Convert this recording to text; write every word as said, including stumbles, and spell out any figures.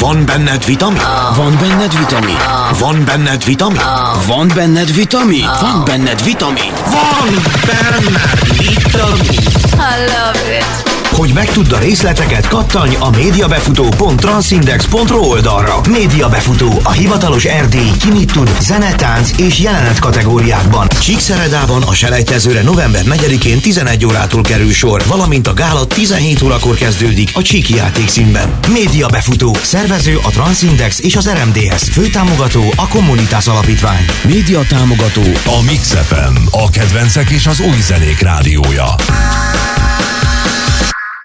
Van benned vitamin? Van benned vitamin? Van benned vitamin? Van benned vitamin? Van benned vitamin? Van benned vitamin! I love it! Hogy megtudd a részleteket, kattanj a médiabefutó pont transindex pont ru oldalra. Médiabefutó, a hivatalos erdélyi ki mit tud, zene, tánc és jelenet kategóriákban. Csíkszeredában a selejtezőre november negyedikén tizenegy órától kerül sor, valamint a gála tizenhét órakor kezdődik a Csíki játékszínben. Médiabefutó, szervező a Transindex és az er em dé es, főtámogató a Communitas Alapítvány. Média támogató a Mix ef em, a kedvencek és az új zenék rádiója.